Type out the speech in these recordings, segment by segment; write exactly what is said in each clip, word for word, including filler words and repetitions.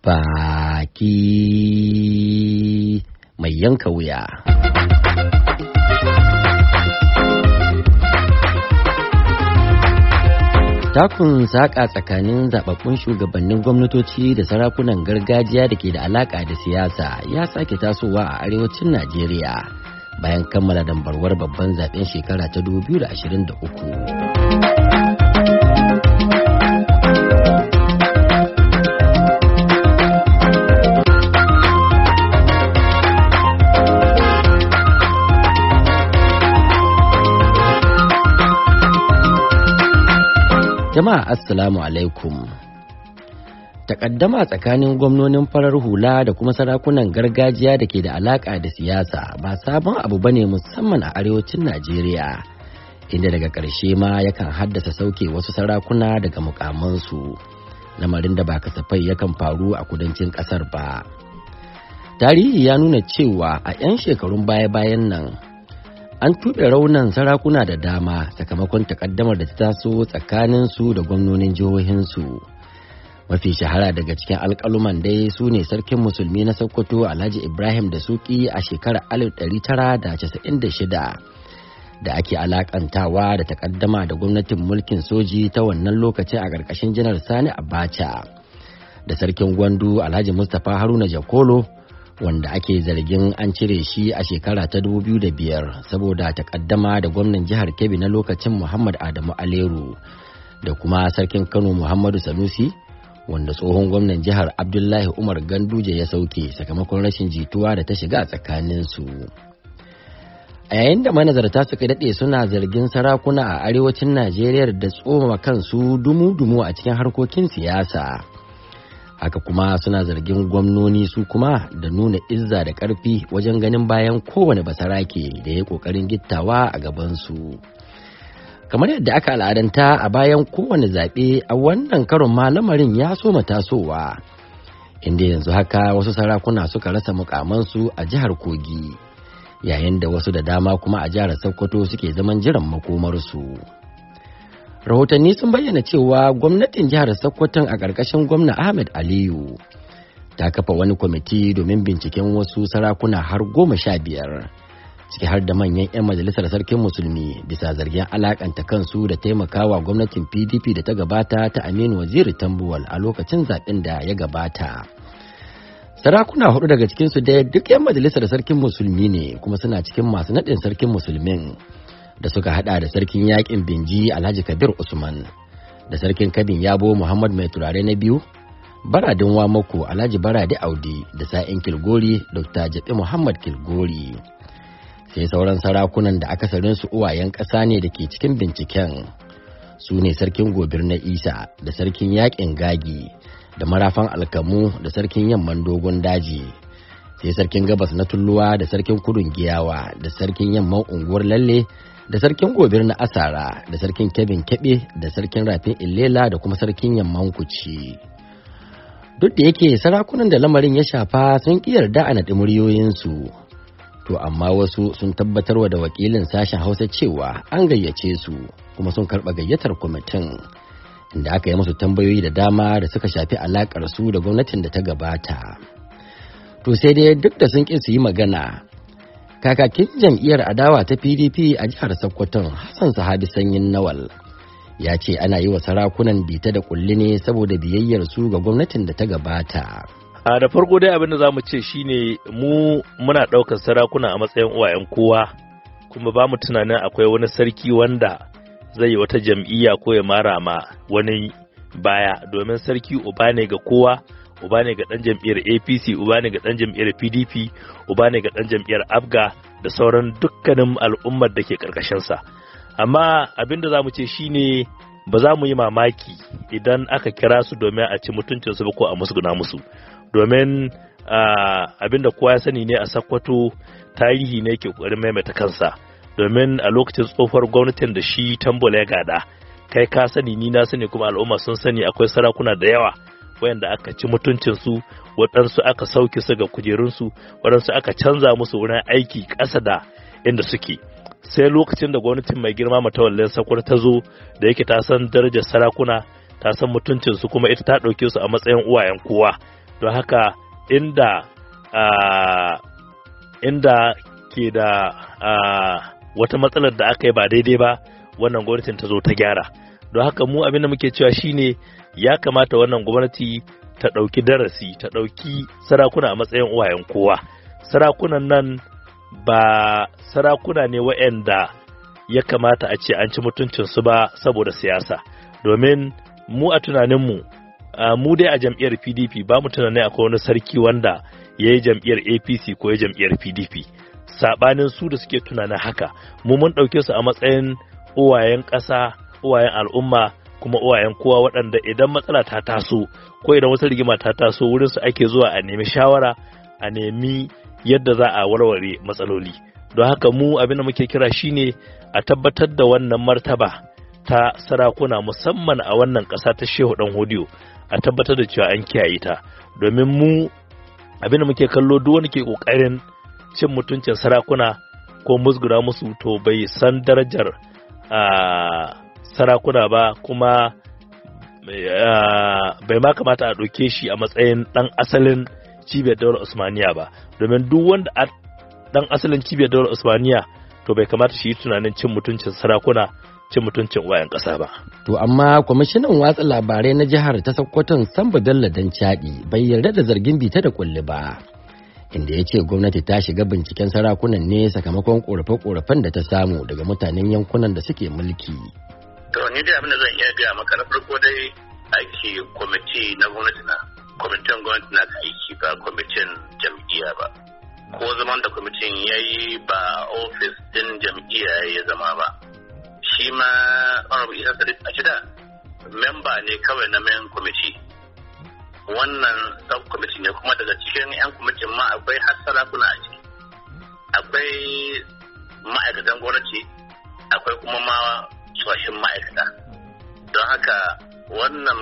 baki mai yanka wuya. Takun saƙa tsakanin zaɓaɓɓun shugabannin gwamnatoci da sarakunan gargajiya da ke da alaƙa da siyasa ya sake tasowa a arewacin Najeriya bayan kammala dambarwar babban zaɓen shekara ta dubu biyu da ashirin da uku. Jama'a assalamu alaikum. Takaddama tsakanin gwamnonin farar hula da kuma sarakunan gargajiya da ke da alaka da siyasa ba sabon abu bane musamman a arewacin Najeriya, inda daga ƙarshe ma yakan haddasa sauke wasu sarakuna daga mukamansu, lamarin da ba kasafai yakan faru a kudancin ƙasar ba. Tarihi ya nuna cewa a 'yan shekarun baya-bayan nan an tuɓe raunan sarakuna da dama sakamakon takaddamar da ta taso tsakaninsu da gwamnonin jihohinsu. Mafi shahara daga cikin alƙaluman dai su ne sarkin musulmi na Sokoto Alhaji Ibrahim Dasuki a shekarar alif ɗari tara da casa'in da shida da ake alakantawa da takaddama da gwamnatin mulkin soji ta wannan lokacin a ƙarƙashin Janar Sani Abacha, da sarkin Gwandu Alhaji Mustapha Haruna Jakolo wanda ake zargin an cire shi a shekara ta dubu biyu da biyar saboda takaddama da gwamnan jihar Kebbi na lokacin Muhammad Adamu Aleru, da kuma sarkin Kano Muhammadu Sanusi wanda tsohon gwamnan jihar Abdullahi Umar Ganduje ya sauke sakamakon rashin jituwa da ta shiga a tsakaninsu. A yayin da manazarta suka daɗe suna zargin sarakuna a arewacin Najeriya da tsoma kansu dumu-dumu a cikin harkokin siyasa, haka kuma suna zargin gwamnoni su kuma da nuna izza da ƙarfi wajen ganin bayan kowane basarake da ya ƙoƙarin gittawa a gabansu. Kamar yadda aka al'adanta a bayan kowane zaɓe, a wannan karon ma lamarin ya soma tasowa, inda yanzu haka wasu sarakuna suka rasa mukamansu a jihar Kogi, yayin da wasu da dama kuma a jihar Sokoto suke zaman jiran makomarsu. Rahotanni sun bayyana cewa gwamnatin jihar Sokoton a ƙarƙashin gwamna Ahmed Aliyu ta kafa wani kwamiti domin binciken wasu sarakuna har goma sha biyar, ciki har da manyan 'yan majalisar sarkin musulmi, bisa zargin alakanta kansu da taimakawa gwamnatin P D P da ta gabata ta Aminu Waziri Tambuwal a lokacin zaɓen da ya gabata. Sarakuna hudu daga cikinsu dai duk 'yan majalisar sarkin musulmi ne kuma suna cikin masu naɗin sarkin musulmin, da suka hada da sarkin yakin Binji Alhaji Kabir Usman, da sarkin Kabin Yabo Muhammad Mai Turare na biyu, Baradin Wamako Alhaji Barade Audi, da sa'in Kilgori Dokta Jabi Muhammad Kilgori. Sai sauran sarakunan da akasarin su uwayen ƙasa ne da ke cikin binciken, su ne sarkin Gobir na Isa, da sarkin yakin Gagi, da marafan Alkamu, da sarkin Yamman Dogon Daji, sai sarkin Gabas na Tulluwa, da sarkin Kudun Giyawa, da sarkin Yamman Unguwar Lalle, da sarkin Gobir na Asara, da sarkin Kebin Kebe, da sarkin Rafin Illela, da kuma sarkin Yamman Kuci. Duk da yake sarakunan da lamarin ya shafa sun ƙi yarda a naɗi muryoyinsu, to amma wasu sun tabbatarwa da wakilin sashen Hausa cewa an gayyace su kuma sun karɓa gayyatar kwamitin, inda aka yi musu tambayoyi da dama da suka shafi alaƙar su da gwamnatin da ta gabata. To sai dai duk da sun ƙi su yi magana, kakakin jam'iyyar adawa ta P D P a jihar Sokoton Hassan Sahabi Sanyin Nawal ya ce ana yi wa sarakunan bita da kulli ne saboda biyayyar su ga gwamnatin da ta gabata. A da farko dai abin da za mu ce shine mu muna ɗaukar sarakuna a matsayin uwayen kowa, kuma ba mu tunanin akwai wani sarki wanda zai yi wata jam'iyya ko ya mara ma wani baya, domin sarki uba ne ga kowa. Uba ne ga ɗan jam'iyyar A P C, uba ne ga ɗan jam'iyyar P D P, uba ne ga ɗan jam'iyyar Abga da sauran dukkanin al'ummar da ke ƙarƙashinsa. Amma abin da za mu ce shi ne ba za mu yi mamaki idan aka kira su domin a ci mutuncinsu ba ko a musguna musu. Domin abin da kowa ya sani ne a Sokoto, tarihi ne ke ƙoƙarin maimaita kansa. Domin a lokacin tsohuwar gwamnatin da shi Tambuwal ya gada, kai ka sani ni na sani kuma al'umma sun sani, akwai sarakuna da yawa wayanda aka ci mutuncinsu, waɗansu aka sauke su ga kujerunsu, waɗansu aka canza musu wurin aiki ƙasa da inda suke. Sai lokacin da gwamnatin mai girma Matawallan Sokoto ta zo, da yake ta san darajar sarakuna, ta san mutuncinsu, kuma ita ta ɗauke su a matsayin uwayen kowa, don haka inda uh, inda ke da uh, wata matsalar da aka yi ba daidai ba wannan gwamnatin ta zo ta gyara. Don haka mu abin da muke cewa shine ya kamata wannan gwamnati ta ɗauki darasi, ta ɗauki sarakuna a matsayin uwayen kowa. Sarakunan nan ba sarakuna ne waɗanda ya kamata a ce an ci mutuncinsu ba saboda siyasa. Domin mu a tunaninmu, mu dai a jam'iyyar P D P ba mu tunanin akwai wani sarki wanda ya yi jam'iyyar A P C ko ya jam'iyyar P D P. Saɓanin su da suke tunanin haka, mu mun ɗauke su a matsayin uwayen ƙasa, uwayen al'umma, kuma uwayen kowa waɗanda idan matsala ta taso ko idan wata rigima ta taso wurin su ake zuwa a nemi shawara, a nemi yadda za a warware matsaloli. Don haka mu abin da muke kira shine a tabbatar da wannan martaba ta sarakuna musamman a wannan ƙasa ta Shehu Dan Hodiyo, a tabbatar da cewa an kiyaye ta. Domin mu abin da muke kallo duk wani ke ƙoƙarin cin mutuncin sarakuna ko musgura musu to bai san darajar a sarakuna ba, kuma bai ma kamata a ɗauke shi a matsayin ɗan asalin cibiyar daular Usmaniya ba. Domin duk wanda a ɗan asalin cibiyar daular Usmaniya to bai kamata shi yi tunanin cin mutuncin sarakuna, cin mutuncin wayan ƙasa ba. To amma kwamishinan watsa labarai na jihar ta Sokoton Sambo Bello Danchadi bai yarda da zargin bita da kulli ba, inda ya ce gwamnati ta shiga binciken sarakunan ne sakamakon ƙorafe-ƙorafen da ta samu daga mutanen yankunan da suke mulki. To ni dai abin da zan iya gaya maka, na farko dai aiki kwamiti na gwamnati na kwamitin gwamnati na aiki ba kwamitin jam'iyya ba, ko zaman da kwamitin ya yi ba ofis din jam'iyya ya zama ba. Shi ma honorable Isa Sadiq Achida memba ne kawai na main kwamiti, wannan sub kwamiti ne, kuma daga cikin yan kwamitin ma akwai har sarakuna a ciki, akwai ma'aikatan gwamnati, akwai kuma ma tsohon ma'aikata. Don haka wannan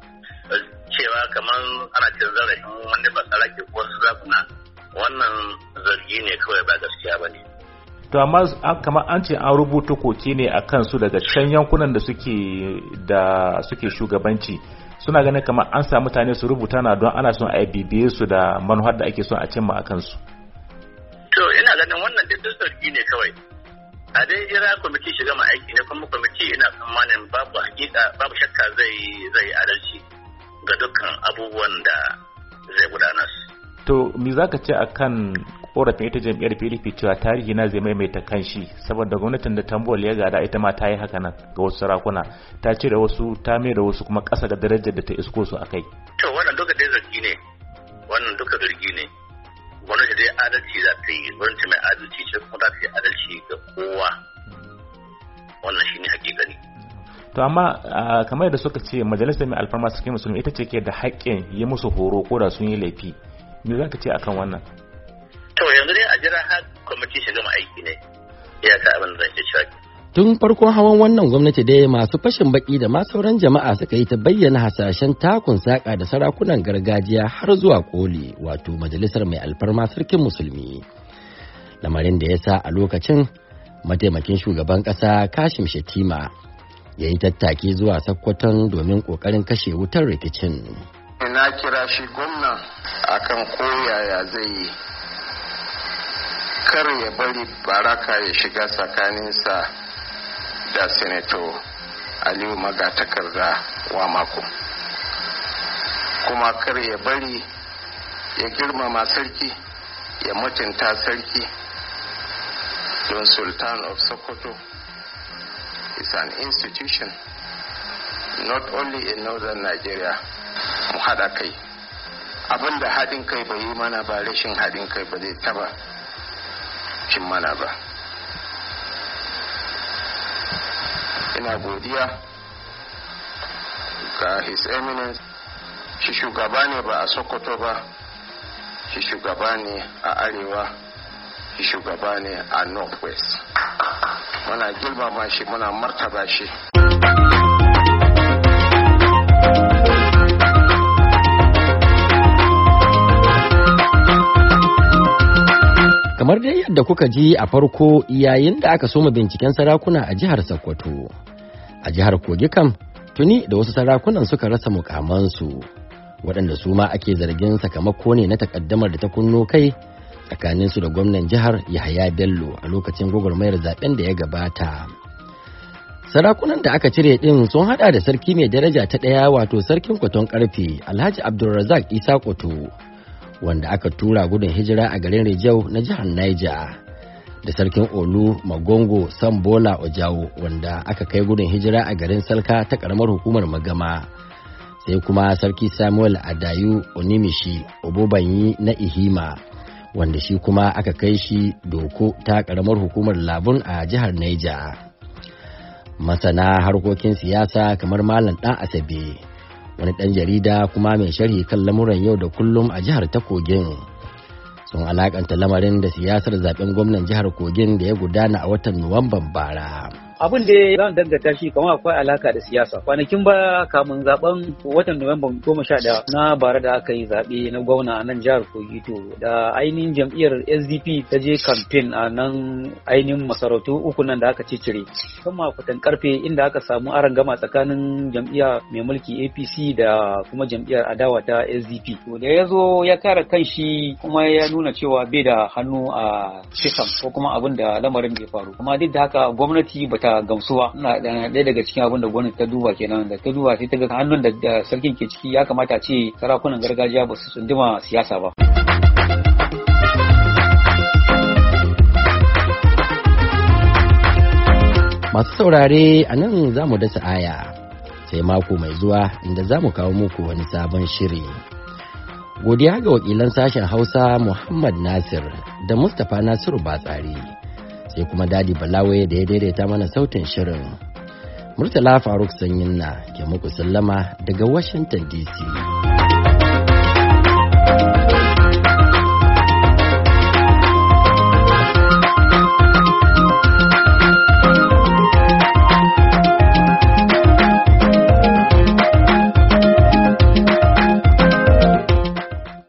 cewa kamar ana cin zarafin wanda ba sarake ko sarakuna, wannan zargi ne kawai, ba gaskiya ba ne. To amma kamar an ce an rubuta koke ne a kansu daga can yankunan da suke da suke shugabanci, suna ganin kamar an sa mutane su rubuta na don ana son a bibiye su da manuhar da ake son a cimma a kansu. To ina ganin wannan da zargi ne kawai. A dai jira kwamiti shiga ma aiki ne, kuma kwamiti ina tsammanin babu hakika babu shakka zai zai adalci ga dukkan abubuwan da zai gudanar. To me zaka ce akan korafin ita jam'iyyar P D P cewa tarihi na zai maimaita kanshi, saboda gwamnatin da Tambol ya gada ita ma ta yi haka nan ga wasu sarakuna, ta cire wasu ta mai da wasu kuma ƙasa da darajar da ta isko su akai. To wannan duka dai zargi ne, wannan duka zargi ne. Gwamnati dai adalci za ta yi, gwamnati mai adalci ce kuma za ta yi adalci ga kowa, wannan shine hakikani. To amma kamar da suka ce majalisar mai alfarma sarkin musulmi ita ce ke da haƙƙin yi musu horo ko da sun yi laifi, me za ka ce akan wannan? To yanzu dai a jira har kwamiti shiga ma aiki ne, ya ka abin da zan ce cewa. Tun farkon hawan wannan gwamnati dai masu fashin baki da ma sauran jama'a suka yi ta bayyana hasashen takun saka da sarakunan gargajiya har zuwa koli, wato majalisar mai alfarma sarkin musulmi. Lamarin da ya sa a lokacin mataimakin shugaban ƙasa Kashim Shettima ya yi tattaki zuwa Sokoton domin ƙoƙarin kashe wutar rikicin. Na kira shi gwamna akan koyaya zai yi, kar ya bari baraka ya shiga tsakaninsa da senator Aliyu Magatakarda wa mako, kuma kar ya bari ya girmama sarki, ya mutunta sarki, don Sultan of Sokoto is an institution not only in northern Nigeria. Mu haɗa kai, abinda haɗin kai bai yi mana ba, rashin haɗin kai ba zai taba cin mana ba. Ina godiya ga His Eminence, shi shugaba ne ba a Sokoto ba, shi shugaba ne a Arewa, shi shugaba ne a Northwest. Muna girmama shi, muna martaba shi. Kamar dai yadda kuka ji a farko yayin da aka soma binciken sarakuna a jihar Sokoto. A jihar Kogi kam tuni da wasu sarakunan suka rasa mukamansu, waɗanda su ma ake zargin sakamako ne na takaddamar da ta kunno kai tsakaninsu da gwamnan jihar Yahaya Bello a lokacin gwagwarmayar zaben da ya gabata. Sarakunan da aka cire din sun hada da sarki mai daraja ta ɗaya wato sarkin Kwaton Karfe Alhaji Abdulrazak Isa Kwato wanda aka tura gudun hijira a garin Rijau na jihar Niger, da sarkin Olu Magongo Sambola Ojawo wanda aka kai gudun hijira a garin Salka ta karamar hukumar Magama, sai kuma sarki Samuel Adayu Onimishi Obobanyi na Ihima wanda shi kuma aka kai shi Doko ta karamar hukumar Labun a jihar Niger. Masana harkokin siyasa kamar Malam Dan Asabe, wani ɗan jarida kuma mai sharhi kan lamuran yau da kullum a jihar ta Kogin, sun alakanta lamarin da siyasar zaben gwamnan jihar Kogin da ya gudana a watan Nuwamban bara. Abin da zan dangata shi kamar akwai alaka da siyasa. Kwanakin ba kamun zaben watan Nuwamba goma sha ɗaya na bara da aka yi zaɓe na gwamna a nan jihar Kogi, to da ainihin jam'iyyar S D P ta je kamfen a nan ainihin masarautu uku nan da aka cicire. Kuma Kwaton Karfe inda aka samu arangama tsakanin jam'iyya mai mulki A P C da kuma jam'iyyar adawa ta S D P. To da ya zo ya kare kanshi kuma ya nuna cewa bai da hannu a kisan ko kuma abin da lamarin bai faru. Kuma duk da haka gwamnati bata gamsuwa. Na ɗaya daga cikin abin da gwamnati ta duba kenan, da ta duba sai ta ga hannun da sarkin ke ciki ya kamata ce sarakunan gargajiya ba su tsunduma siyasa ba. Masu saurare a nan za mu dasa aya sai mako mai zuwa inda za mu kawo muku wani sabon shiri. Godiya ga wakilan sashen Hausa Muhammad Nasir da Mustapha Nasiru Batsari, sai kuma Dadi Balawe da ya daidaita mana sautin shirin. Murtala Faruk Sanyin na ke muku sallama daga Washington D C.